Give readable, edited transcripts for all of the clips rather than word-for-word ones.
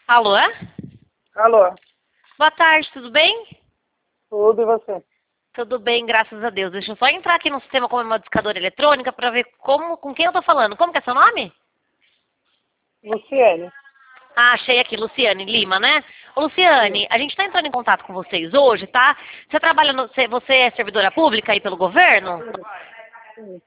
Alô? Alô, Boa tarde, tudo bem? tudo e você? Tudo bem, graças a Deus. Deixa eu só entrar aqui no sistema como modificadora eletrônica para ver com quem eu tô falando. Como que é seu nome? Luciene. Ah, achei aqui, Luciane Lima, né? Ô, Luciane, a gente está entrando em contato com vocês hoje, tá? Você trabalha você é servidora pública aí pelo governo? Sim.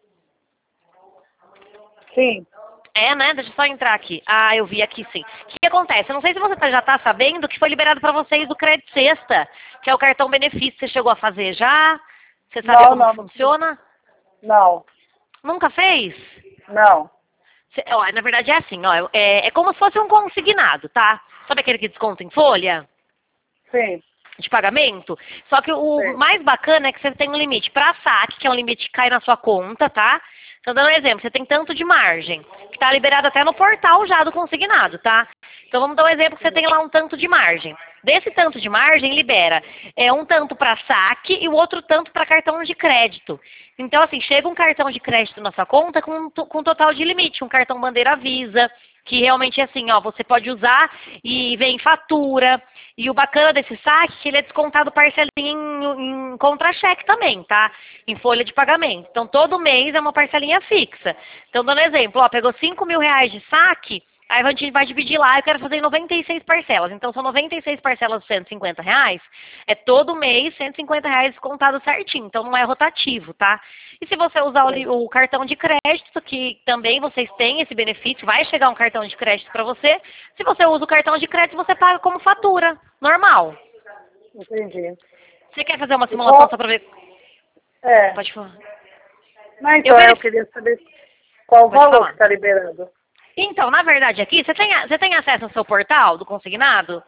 Sim. É, né? Deixa eu só entrar aqui. Ah, eu vi aqui sim. O que acontece? Eu não sei se você já está sabendo que foi liberado para vocês o Crédito Sexta, que é o cartão benefício. Você chegou a fazer já? Você sabe como que Não. funciona? Não. Nunca fez? Não. Ó, na verdade é assim, ó, é como se fosse um consignado, tá? Sabe aquele que desconta em folha Sim. de pagamento? Só que o Sim. mais bacana é que você tem um limite para saque, que é um limite que cai na sua conta, tá? Então, dando um exemplo, você tem tanto de margem, que tá liberado até no portal já do consignado, tá? Então, vamos dar um exemplo que você tem lá um tanto de margem. Desse tanto de margem, libera um tanto para saque e o outro tanto para cartão de crédito. Então, assim, chega um cartão de crédito na sua conta com total de limite, um cartão bandeira Visa, que realmente é assim, ó, você pode usar e vem fatura. E o bacana desse saque é que ele é descontado parcelinha em contra-cheque também, tá? Em folha de pagamento. Então, todo mês é uma parcelinha fixa. Então, dando exemplo, ó, pegou 5 mil reais de saque, aí a gente vai dividir lá, eu quero fazer em 96 parcelas. Então, são 96 parcelas de 150 reais. É todo mês 150 reais descontado certinho. Então, não é rotativo, tá? E se você usar o cartão de crédito, que também vocês têm esse benefício, vai chegar um cartão de crédito para você. Se você usa o cartão de crédito, você paga como fatura, normal. Entendi. Você quer fazer uma simulação só para ver? É. Pode falar. Mas então, eu queria saber qual o Pode valor falar. que está liberando. Então, na verdade aqui, você tem acesso ao seu portal do consignado?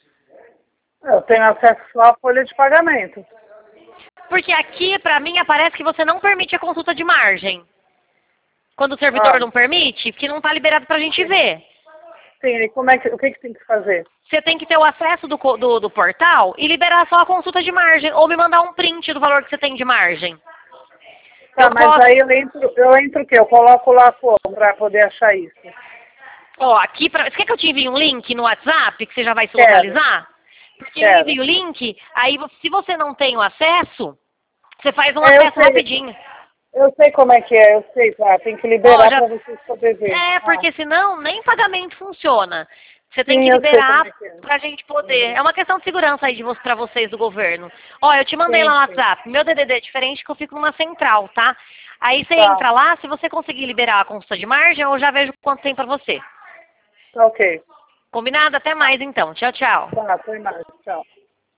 Eu tenho acesso só à folha de pagamento. Porque aqui, pra mim, aparece que você não permite a consulta de margem. Quando o servidor não permite, que não está liberado pra gente ver. Sim, e o que tem que fazer? Você tem que ter o acesso do portal e liberar só a consulta de margem. Ou me mandar um print do valor que você tem de margem. Tá, mas aí eu entro o quê? Eu coloco lá como para poder achar isso? Ó, aqui, você quer que eu te envie um link no WhatsApp que você já vai se localizar? Porque eu envio o link, aí se você não tem o acesso, você faz um acesso rapidinho. Eu sei como é que é, eu sei, tá? Tem que liberar para vocês poderem ver. É, porque senão nem pagamento funciona. Você tem que liberar pra gente poder. É uma questão de segurança aí pra vocês do governo. Ó, eu te mandei lá no WhatsApp. Meu DDD é diferente que eu fico numa central, tá? Aí você entra lá, se você conseguir liberar a consulta de margem, eu já vejo quanto tem pra você. Tá ok. Combinado? Até mais então. Tchau, tchau. Tá, até mais. Tchau.